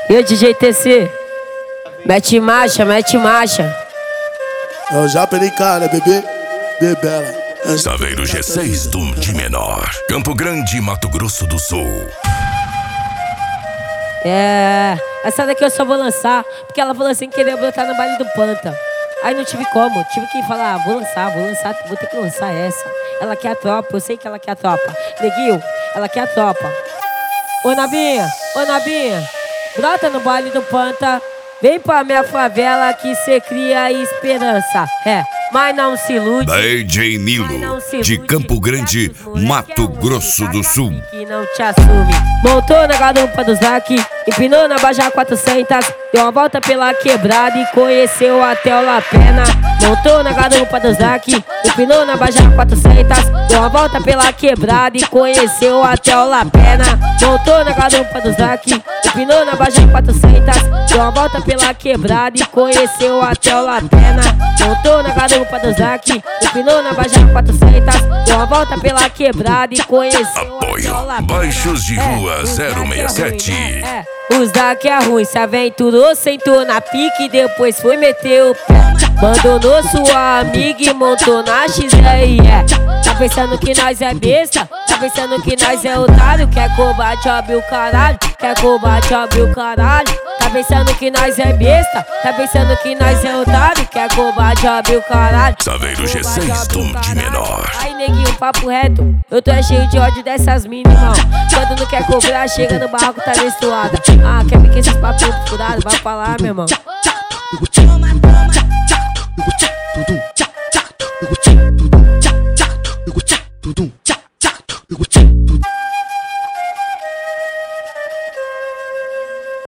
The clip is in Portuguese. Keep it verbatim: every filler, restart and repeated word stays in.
E o D J T C? Mete marcha, mete marcha. Eu já perei cara, bebê, bebela. Saveiro G seis do de menor. Campo Grande, Mato Grosso do Sul. É, essa daqui eu só vou lançar porque ela falou assim que queria botar no baile do Panta. Aí não tive como, tive que falar, ah, vou lançar, vou lançar, vou ter que lançar essa. Ela quer a tropa, eu sei que ela quer a tropa. Neguinho, ela quer a tropa. Ô Nabinha, ô Nabinha, brota no baile do Panta. Vem pra minha favela que cê cria esperança. É, mas não se ilude. D J Nilo, de Campo Grande, Mato Grosso do Sul. Que não te assume. Montou na garupa do Zac, empinou na Baja quatrocentos, deu uma volta pela quebrada e conheceu até o Lapena. Montou na garupa do Zac, empinou na Baja quatrocentos, deu uma volta pela quebrada e conheceu até o Lapena. Montou na garupa do Zac, empinou na Baja quatrocentos, deu uma volta pela quebrada e conheceu até o Lapena. Montou na garupa do Zac, empinou na Baja quatrocentos, deu uma volta pela quebrada e conheceu até o Lapena. Baixos de Rua zero seis sete. É, os daqui é ruim, se aventurou, sentou na pique, depois foi meter o pé. Abandonou sua amiga e montou na X R E. Tá pensando que nós é besta? Tá pensando que nós é otário? Quer combate, abre o caralho. Quer combate, abre o caralho. Tá pensando que nós é besta? Tá pensando que nós é otário? Quer combate, abre o caralho. Saveiro G seis do de menor. Aí neguinho, papo reto, eu tô cheio de ódio dessas minas, irmão. Quando não quer cobrar, chega no barraco, tá menstruada. Ah, quer me que esses papinhos furados? Vai pra lá, meu irmão.